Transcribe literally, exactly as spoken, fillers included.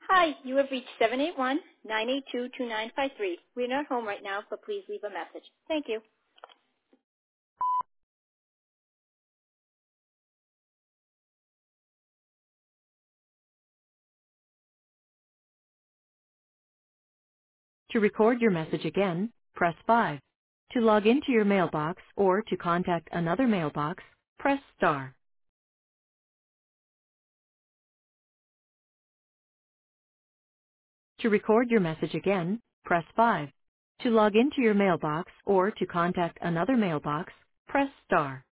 Hi, you have reached seven eight one, nine eight two, two nine five three. We're not home right now, but please leave a message. Thank you. To record your message again, press five. To log into your mailbox or to contact another mailbox, press star. To record your message again, press five. To log into your mailbox or to contact another mailbox, press star.